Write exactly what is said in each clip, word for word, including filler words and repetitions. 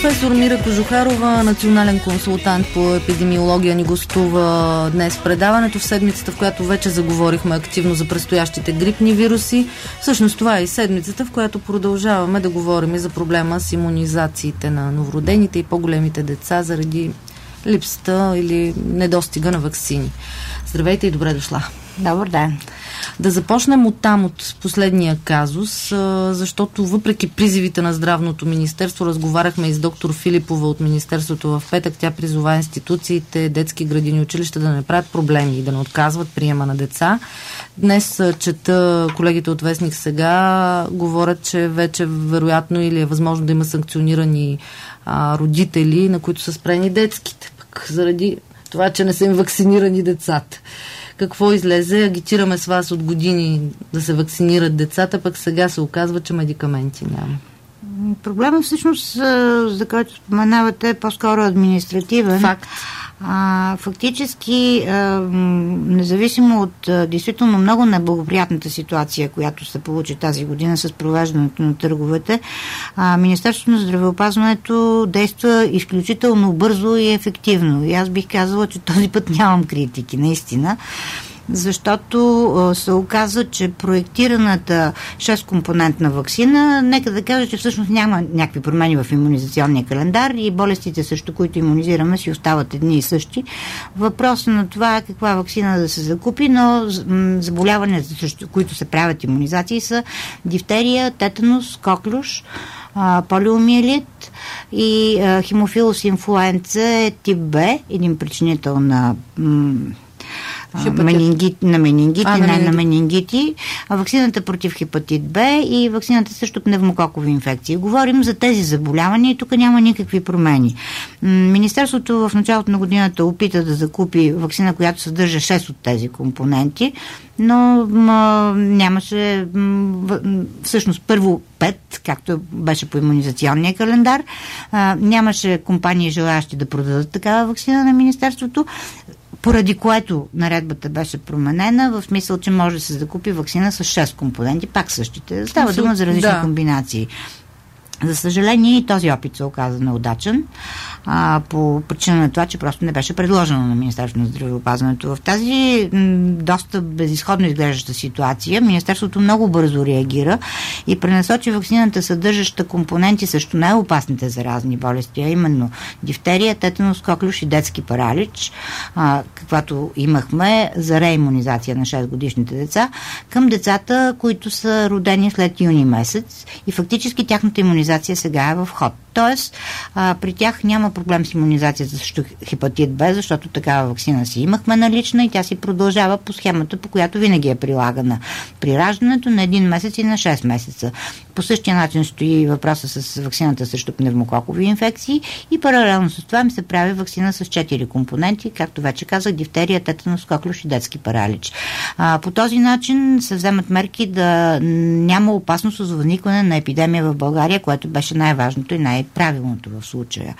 Професор Мира Кожухарова, национален консултант по епидемиология, ни гостува днес в предаването в седмицата, в която вече заговорихме активно за предстоящите грипни вируси. Всъщност това е и седмицата, в която продължаваме да говорим и за проблема с имунизациите на новородените и по-големите деца заради липсата или недостига на ваксини. Здравейте и добре дошла. Добър ден. Да започнем от там, от последния казус, защото въпреки призивите на Здравното министерство, разговаряхме и с доктор Филипова от Министерството в петък, тя призова институциите, детски градини, училища да не правят проблеми и да не отказват приема на деца. Днес чета колегите от Вестник Сега говорят, че вече вероятно или е възможно да има санкционирани а, родители, на които са спрени детските, пък заради това, че не са им вакцинирани децата. Какво излезе? Агитираме с вас от години да се вакцинират децата, пък сега се оказва, че медикаменти няма. Проблемът всъщност, за който споменавате, е по-скоро административен. Факт. А, фактически, а, независимо от а, действително много неблагоприятната ситуация, която се получи тази година с провеждането на търговете, а, Министерството на здравеопазването действа изключително бързо и ефективно. И аз бих казала, че този път нямам критики, наистина. Защото а, се оказа, че проектираната шест-компонентна ваксина, нека да кажа, че всъщност няма някакви промени в имунизационния календар и болестите, срещу които имунизираме, си остават едни и същи. Въпросът на това е каква ваксина да се закупи, но м, заболяванията, срещу които се правят имунизации, са дифтерия, тетанус, коклюш, а, полиомиелит и а, хемофилус инфлуенца е тип Б, един причинител на м, Менингит, на менингити, а, не на менингити, ваксината против хепатит Б и ваксината срещу пневмококови инфекции. Говорим за тези заболявания и тук няма никакви промени. Министерството в началото на годината опита да закупи ваксина, която съдържа шест от тези компоненти, но м- нямаше м- всъщност първо пет, както беше по имунизационния календар. А, нямаше компании желаящи да продадат такава ваксина на Министерството, поради което наредбата беше променена, в смисъл, че може да се закупи ваксина с шест компоненти, пак същите. Става дума за различни да. комбинации. За съжаление, и този опит се оказа неудачен, а, по причина на това, че просто не беше предложено на Министерството на здравеопазването. В тази м, доста безизходно изглеждаща ситуация Министерството много бързо реагира и пренасочи ваксината, съдържаща компоненти срещу най-опасните заразни болести, а именно дифтерия, тетанус, коклюш и детски паралич, а, каквато имахме за реимунизация на шест годишните деца, към децата, които са родени след юни месец и фактически тяхната имунизация сега е в ход. Тоест, а, при тях няма проблем с имунизацията срещу хепатит Б, защото такава ваксина си имахме налична и тя си продължава по схемата, по която винаги е прилагана при раждането на един месец и на шест месеца. По същия начин стои въпроса с ваксината срещу пневмококови инфекции и паралелно с това им се прави ваксина с четири компоненти, както вече казах, дифтерия, тетанус, коклюш и детски паралич. А, по този начин се вземат мерки да няма опасност от възникване на епидемия в България, което беше най-важното и най-правилното в случая.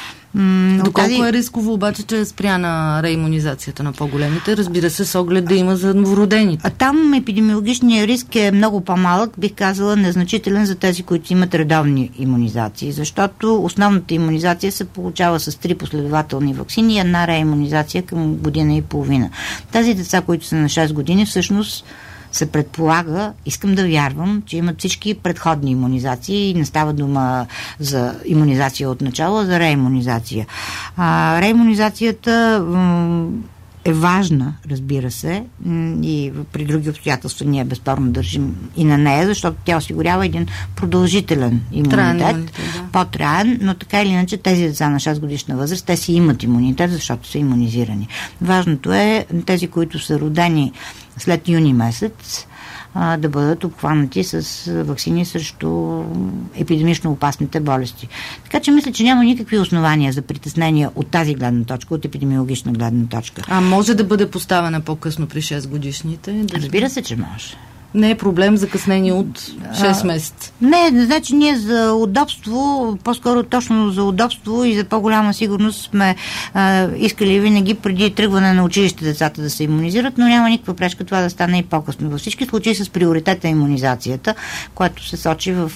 М- Доколко тази... е рисково обаче, че е спряна реимунизацията на по-големите? Разбира се, с оглед да има за новородените. А там епидемиологичният риск е много по-малък, бих казала незначителен за тези, които имат редовни имунизации, защото основната имунизация се получава с три последователни ваксини и една реимунизация към година и половина. Тези деца, които са на шест години, всъщност се предполага, искам да вярвам, че имат всички предходни имунизации и не става дума за имунизация от начало, а за реимунизация. А, реимунизацията м- е важна, разбира се, и при други обстоятелства ние безспорно държим и на нея, защото тя осигурява един продължителен имунитет, да. по-траен, но така или иначе тези деца на шест годишна възраст, те си имат имунитет, защото са имунизирани. Важното е тези, които са родени след юни месец, а, да бъдат обхванати с ваксини срещу епидемично опасните болести. Така че мисля, че няма никакви основания за притеснения от тази гледна точка, от епидемиологична гледна точка. А може да бъде поставена по-късно при шест годишните? Разбира се, че може. не е проблем закъснение от шест месеца. Не, значи ние за удобство, по-скоро точно за удобство и за по-голяма сигурност сме а, искали винаги преди тръгване на училище децата да се имунизират, но няма никаква пречка това да стане и по-късно. Във всички случаи с приоритета имунизацията, което се сочи в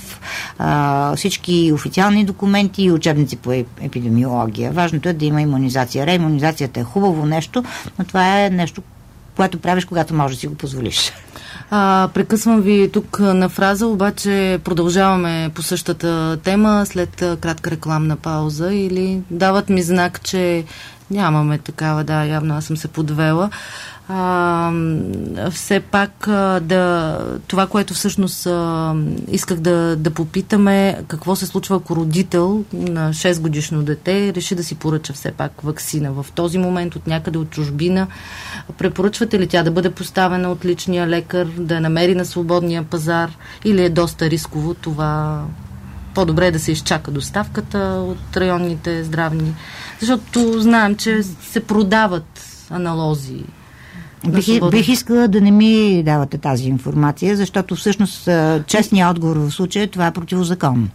а, всички официални документи и учебници по епидемиология. Важното е да има имунизация. Реимунизацията е хубаво нещо, но това е нещо, което правиш, когато можеш да си го позволиш. А, прекъсвам ви тук на фраза, обаче продължаваме по същата тема след кратка рекламна пауза или дават ми знак, че нямаме такава, да, явно аз съм се подвела. А, все пак а, да, това, което всъщност а, исках да, да попитаме, какво се случва, ако родител на шест годишно дете реши да си поръча все пак ваксина в този момент от някъде от чужбина. Препоръчвате ли тя да бъде поставена от личния лекар, да я намери на свободния пазар или е доста рисково това? По-добре е да се изчака доставката от районните здравни, защото знаем, че се продават аналози. Бих, бих искала да не ми давате тази информация, защото всъщност честният отговор в случая това е противозаконно.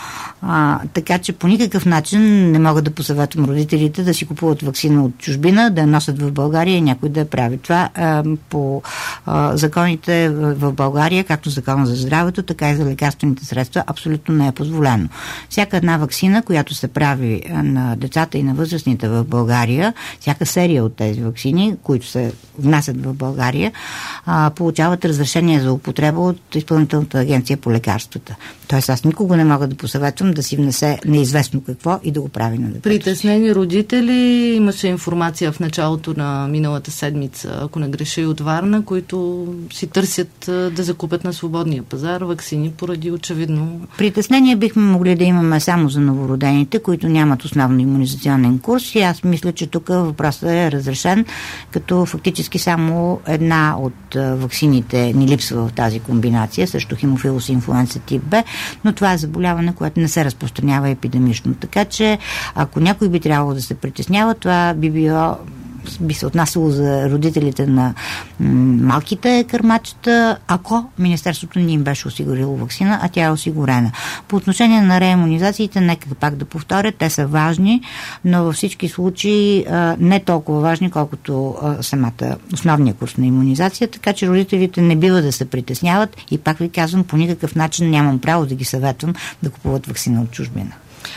А, така че по никакъв начин не мога да посъветвам родителите да си купуват ваксина от чужбина, да я носят в България и някой да я прави. Това а, по а, законите в, в България, както закона за здравето, така и за лекарствените средства, абсолютно не е позволено. Всяка една ваксина, която се прави на децата и на възрастните в България, всяка серия от тези ваксини, които се внасят в България, а, получават разрешение за употреба от Изпълнителната агенция по лекарствата. Тоест аз никога не мога да посъветвам да си внесе неизвестно какво и да го прави на детето. Притеснени родители, имаше информация в началото на миналата седмица, ако не греша, и от Варна, които си търсят да закупят на свободния пазар ваксини поради очевидно... Притеснения бихме могли да имаме само за новородените, които нямат основно имунизационен курс и аз мисля, че тук въпросът е разрешен, като фактически само една от ваксините ни липсва в тази комбинация, също хемофилус инфлуенца тип Б, но това е заболяване, което не се разпространява епидемично. Така че, ако някой би трябвало да се притеснява, това би било би се отнасяло за родителите на м- малките кърмачета, ако Министерството не им беше осигурило ваксина, а тя е осигурена. По отношение на реимунизациите, нека пак да повторя, те са важни, но във всички случаи а, не толкова важни, колкото а, самата основния курс на имунизация, така че родителите не бива да се притесняват и пак ви казвам, по никакъв начин нямам право да ги съветвам да купуват ваксина от чужбина.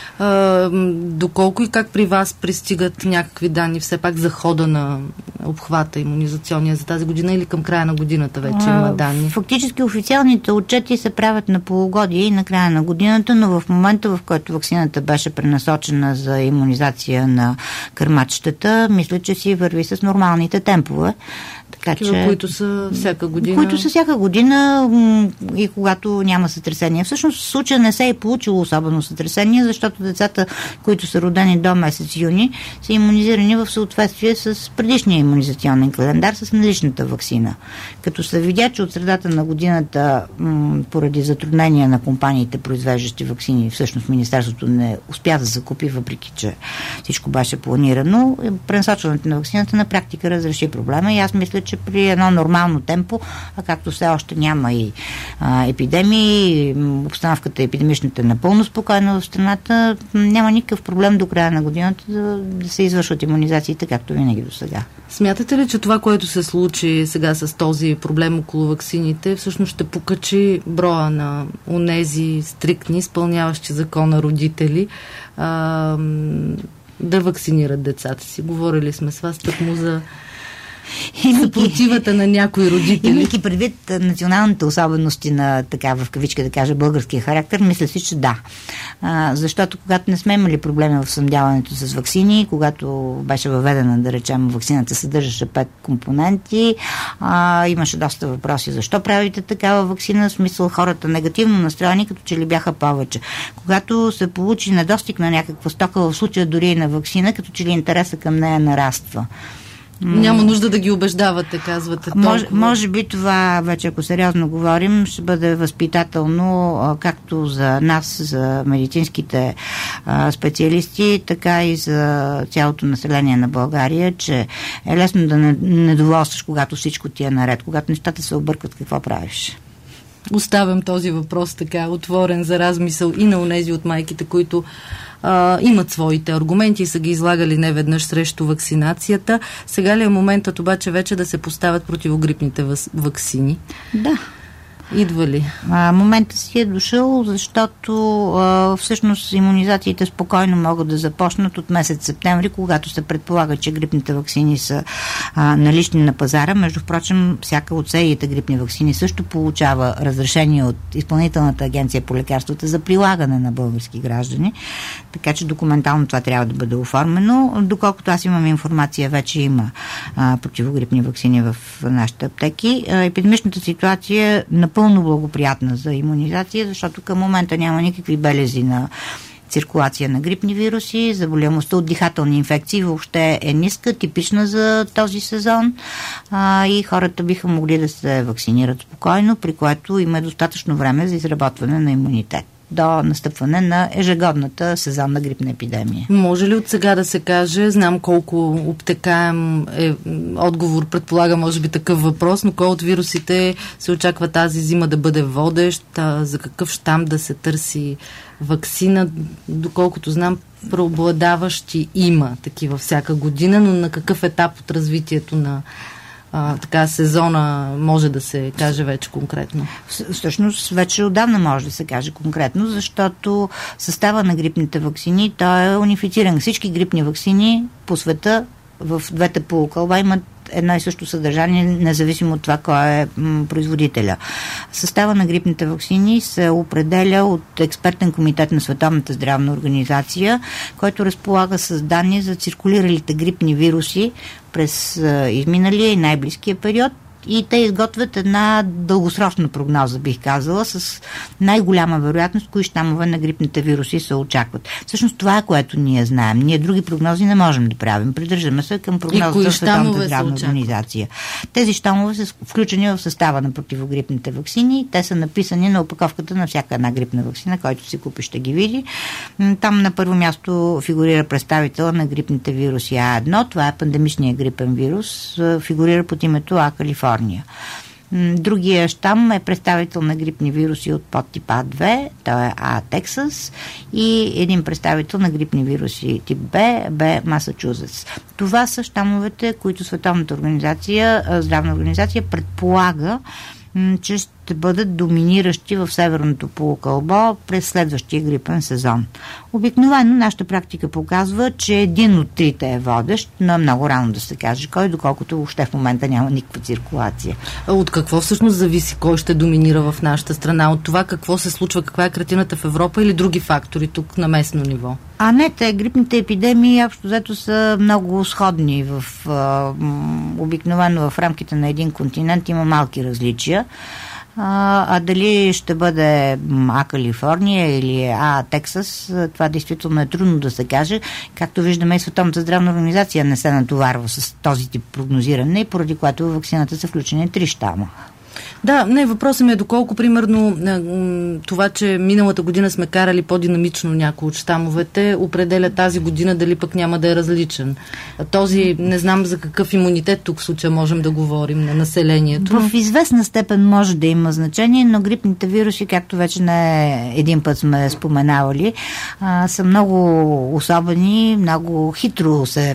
А, доколко и как при вас пристигат някакви данни все пак за хода на обхвата имунизационния за тази година или към края на годината вече има данни? Фактически официалните отчети се правят на полугодие и на края на годината, но в момента, в който ваксината беше пренасочена за имунизация на кърмачетата, мисля, че си върви с нормалните темпове. Така, че, които са всяка година. Които са всяка година и когато няма сътресение. Всъщност в случая не се е получило особено сътресение, защото децата, които са родени до месец юни, са имунизирани в съответствие с предишния имунизационен календар, с наличната ваксина. Като се видя, че от средата на годината м- поради затруднения на компаниите, произвеждащи ваксини, всъщност Министерството не успя да закупи, въпреки че всичко беше планирано, пренасочването на ваксината на практика разреши проблема и аз мисля, че при едно нормално темпо, а както все още няма и а, епидемии, обстановката епидемичната е напълно спокойна в страната, няма никакъв проблем до края на годината да, да се извършват имунизациите, както винаги до сега. Смятате ли, че това, което се случи сега с този проблем около ваксините, всъщност ще покачи броя на онези стриктни, изпълняващи закона родители, а, да вакцинират децата си? Говорили сме с вас тъкмо за съпротивата на някои родители. Имайки предвид националните особености на, така в кавичка да кажа, българския характер, мисля си, че да. А, защото когато не сме имали проблеми в снабдяването с ваксини, когато беше въведена, да речем, ваксината съдържаше пет компоненти, а, имаше доста въпроси защо правите такава ваксина, в смисъл хората негативно настроени, като че ли бяха повече. Когато се получи недостиг на някаква стока, в случая дори и на ваксина, като че ли интереса към нея нараства. Няма нужда да ги убеждавате, казвате. Може, може би това, вече ако сериозно говорим, ще бъде възпитателно както за нас, за медицинските а, специалисти, така и за цялото население на България, че е лесно да не, недоволстваш, когато всичко ти е наред. Когато нещата се объркват, какво правиш? Оставям този въпрос така отворен за размисъл и на онези от майките, които а, имат своите аргументи и са ги излагали неведнъж срещу вакцинацията. Сега ли е моментът обаче вече да се поставят противогрипните ваксини? Да. Идва ли? А, моментът си е дошъл, защото а, всъщност имунизациите спокойно могат да започнат от месец септември, когато се предполага, че грипните ваксини са а, налични на пазара. Между впрочем, всяка от сериите грипни ваксини също получава разрешение от Изпълнителната агенция по лекарствата за прилагане на български граждани. Така че документално това трябва да бъде оформено. Доколкото аз имам информация, вече има а, противогрипни ваксини в нашите аптеки. А, епидемичната ситуация е напълно благоприятна за имунизация, защото към момента няма никакви белези на циркулация на грипни вируси, заболеваемостта от дихателни инфекции въобще е ниска, типична за този сезон а, и хората биха могли да се вакцинират спокойно, при което има достатъчно време за изработване на имунитет до настъпване на ежегодната сезонна грипна епидемия. Може ли от сега да се каже, знам колко обтекаем е отговор, предполага може би такъв въпрос, но кой от вирусите се очаква тази зима да бъде водещ, за какъв щам да се търси ваксина, доколкото знам, преобладаващи има такива всяка година, но на какъв етап от развитието на А, така сезона може да се каже вече конкретно? Всъщност вече отдавна може да се каже конкретно, защото състава на грипните ваксини, той е унифициран. Всички грипни ваксини по света в двете полукълба имат едно и също съдържание, независимо от това кой е м, производителя. Състава на грипните ваксини се определя от експертен комитет на Световната здравна организация, който разполага с данни за циркулиралите грипни вируси през а, изминалия и най-близкия период. И те изготвят една дългосрочна прогноза, бих казала, с най-голяма вероятност, кои щамове на грипните вируси се очакват. Всъщност това е, което ние знаем. Ние други прогнози не можем да правим. Придържаме се към прогнозата на Световната здравна организация. Тези щамове са включени в състава на противогрипните ваксини. Те са написани на опаковката на всяка една грипна ваксина, който си купи, ще ги види. Там на първо място фигурира представител на грипните вируси А едно. Това е пандемичният грипен вирус. Фигурира под името А Калифорния. Другия щам е представител на грипни вируси от подтип А две, той е А Тексас, и един представител на грипни вируси тип Б, Б Масачузетс. Това са щамовете, които Световната организация, здравна организация предполага, че ще бъдат доминиращи в северното полукълбо през следващия грипен сезон. Обикновено нашата практика показва, че един от трите е водещ, но е много рано да се каже кой, доколкото въобще в момента няма никаква циркулация. От какво всъщност зависи кой ще доминира в нашата страна? От това какво се случва, каква е картината в Европа или други фактори тук на местно ниво? А не, те грипните епидемии общо взето са много сходни. В, а, обикновено в рамките на един континент има малки различия. А, а дали ще бъде А Калифорния или А Тексас, това действително е трудно да се каже. Както виждаме, и Световната здравна организация не се натоварва с този тип прогнозиране, поради което в ваксината са включени три щама. Да, не, въпросът ми е доколко, примерно, това, че миналата година сме карали по-динамично някои от щамовете, определя тази година дали пък няма да е различен. Този, не знам за какъв имунитет тук в случая можем да говорим на населението. В известна степен може да има значение, но грипните вируси, както вече не един път сме споменавали, а, са много особени, много хитро се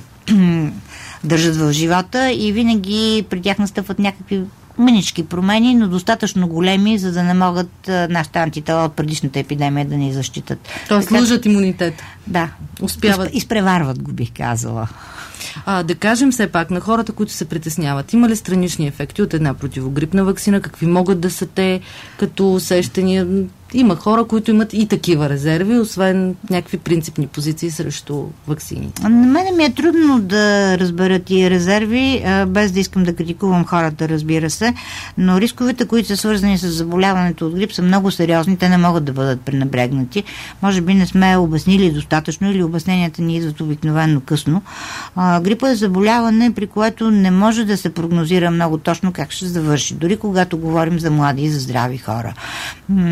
държат в живота и винаги при тях настъпват някакви мънички промени, но достатъчно големи, за да не могат а, нашите антитела от предишната епидемия да ни защитат. Тоест служат имунитет. Да. Успяват. Изп, изпреварват го, бих казала. А, да кажем все пак на хората, които се притесняват, има ли странични ефекти от една противогрипна ваксина? Какви могат да са те като усещания? Има хора, които имат и такива резерви, освен някакви принципни позиции срещу ваксините. На мене ми е трудно да разбера тия резерви, без да искам да критикувам хората, разбира се, но рисковете, които са свързани с заболяването от грип, са много сериозни, те не могат да бъдат пренебрегнати. Може би не сме обяснили достатъчно или обясненията ни идват обикновено късно. Грипа е заболяване, при което не може да се прогнозира много точно как ще завърши, дори когато говорим за млади и за здрави хора. Може би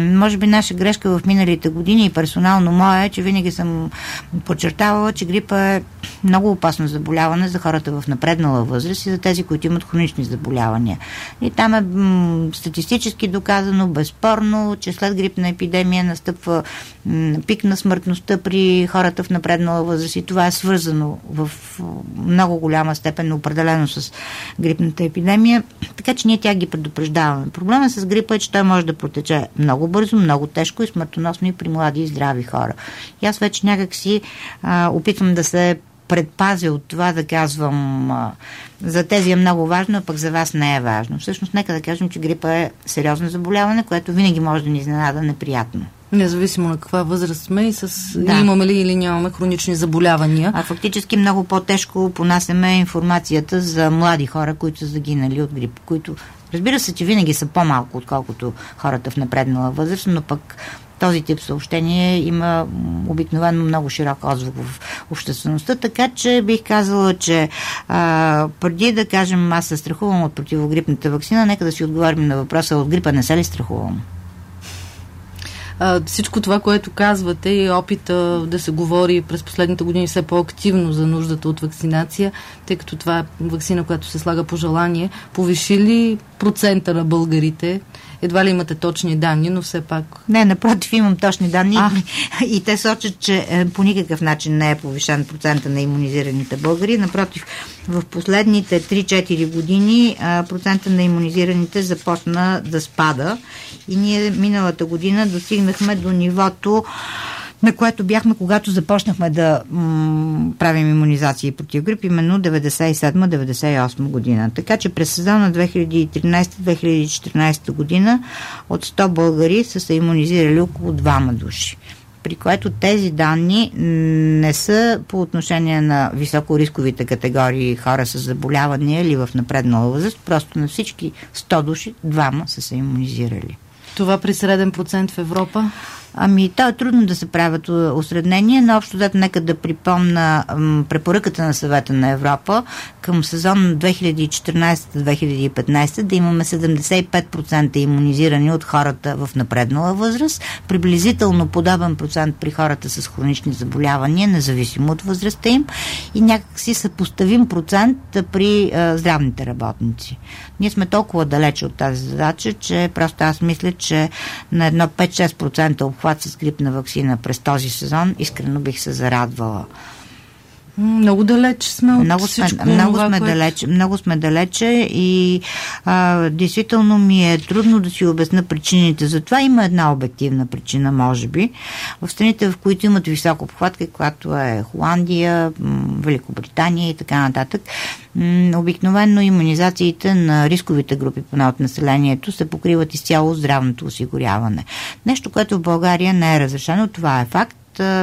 наша грешка в миналите години и персонално моя е, че винаги съм подчертавала, че грипа е много опасно заболяване за хората в напреднала възраст и за тези, които имат хронични заболявания. И там е м- статистически доказано, безспорно, че след грипна епидемия настъпва м- пик на смъртността при хората в напреднала възраст и това е свързано в много голяма степен, определено с грипната епидемия, така че ние тя ги предупреждаваме. Проблемът с грипа е, че той може да протече много бързо, много тежко и смъртоносно и при млади и здрави хора. И аз вече някак си а, опитвам да се предпазя от това да казвам а, за тези е много важно, а пък за вас не е важно. Всъщност, нека да кажем, че грипа е сериозно заболяване, което винаги може да ни изненада неприятно. Независимо на каква възраст сме и с да. имаме ли или нямаме хронични заболявания. А фактически много по-тежко понасяме информацията за млади хора, които са загинали от грип, които разбира се, че винаги са по-малко, отколкото хората в напреднала възраст, но пък този тип съобщение има обикновено много широк отзвук в обществеността, така че бих казала, че а, преди да кажем аз се страхувам от противогрипната ваксина, нека да си отговорим на въпроса от грипа не се ли страхувам? Всичко това, което казвате и опита да се говори през последните години все по-активно за нуждата от вакцинация, тъй като това е вакцина, която се слага по желание, повиши ли процента на българите? Едва ли имате точни данни, но все пак... Не, напротив, имам точни данни а. и те сочат, че по никакъв начин не е повишен процента на имунизираните българи. Напротив, в последните три-четири години процента на имунизираните започна да спада и ние миналата година достигнахме до нивото, на което бяхме, когато започнахме да м- правим имунизации против грип, именно деветдесет и седма деветдесет и осма година. Така че през сезона две хиляди и тринадесета - две хиляди и четиринадесета година от сто българи са се имунизирали около двама души. При което тези данни не са по отношение на високорисковите категории хора с заболявания или в напреднала възраст, просто на всички сто души двама са се имунизирали. Това при среден процент в Европа? Ами, то е трудно да се правят осреднения, но общо дето нека да припомна м, препоръката на Съвета на Европа към сезон две хиляди и четиринадесета - две хиляди и петнадесета да имаме седемдесет и пет процента имунизирани от хората в напреднала възраст, приблизително подобен процент при хората с хронични заболявания, независимо от възрастта им и някакси съпоставим процент при а, здравните работници. Ние сме толкова далече от тази задача, че просто аз мисля, че на едно пет-шест процента обхват с грипна ваксина през този сезон, искрено бих се зарадвала. Много далеч сме от много всичко. Сме, много, това, сме което... далеч, много сме далече и а, действително ми е трудно да си обясня причините. Затова има една обективна причина, може би. В страните, в които имат висок обхват, каквато е Холандия, Великобритания и така нататък, обикновено имунизациите на рисковите групи от населението се покриват изцяло здравното осигуряване. Нещо, което в България не е разрешено, това е факт.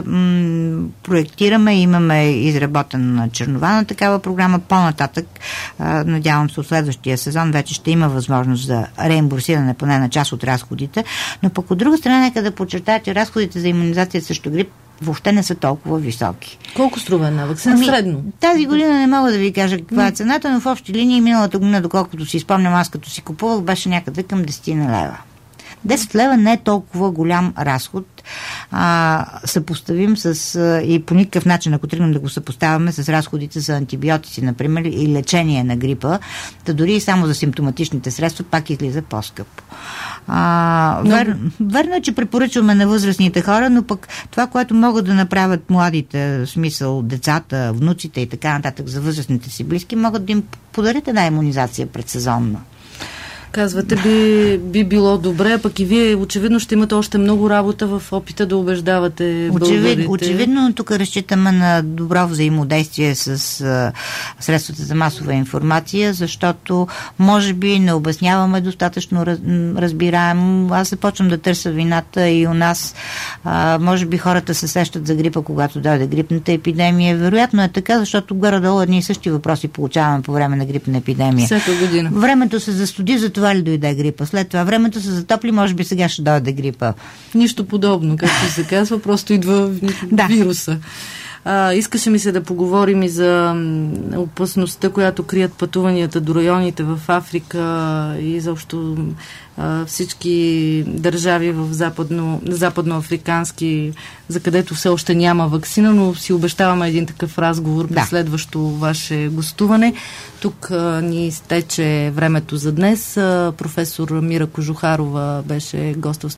Проектираме, имаме изработена чернова на такава програма. По-нататък, надявам се, от следващия сезон вече ще има възможност за реимбурсиране поне на част от разходите, но пък от друга страна нека да подчертая, че разходите за имунизация срещу грип въобще не са толкова високи. Колко струва една ваксина? Ами, средно? Тази година не мога да ви кажа каква е цената, но в общи линии миналата година, доколкото си спомням, аз като си купувах, беше някъде към десет лева. десет лева не е толкова голям разход, а, съпоставим с а, и по никакъв начин, ако тръгнем да го съпоставяме с разходите за антибиотици, например, и лечение на грипа, да дори и само за симптоматичните средства пак излиза по-скъпо. А, но... вер, верно е, че препоръчваме на възрастните хора, но пък това, което могат да направят младите, в смисъл децата, внуците и така нататък за възрастните си близки, могат да им подарят една имунизация предсезонна. Казвате, би, би било добре, пък и вие очевидно ще имате още много работа в опита да убеждавате българите. Очевид, очевидно тук разчитаме на добро взаимодействие с а, средствата за масова информация, защото може би не обясняваме достатъчно раз, разбираемо. Аз започвам да търся вината и у нас. А, може би хората се сещат за грипа, когато дойде грипната епидемия. Вероятно е така, защото горе-долу едни и същи въпроси получаваме по време на грипна епидемия. Всяка година. Времето се застуди, за това ли дойде грипа? След това времето се затопли, може би сега ще дойде грипа. Нищо подобно, както се казва, просто идва да. вируса. А, искаше ми се да поговорим и за опасността, която крият пътуванията до районите в Африка и заобщо всички държави в западно, западноафрикански, за където все още няма ваксина, но си обещаваме един такъв разговор при да. следващо ваше гостуване. Тук а, ни изтече времето за днес. А, професор Мира Кожухарова беше гост в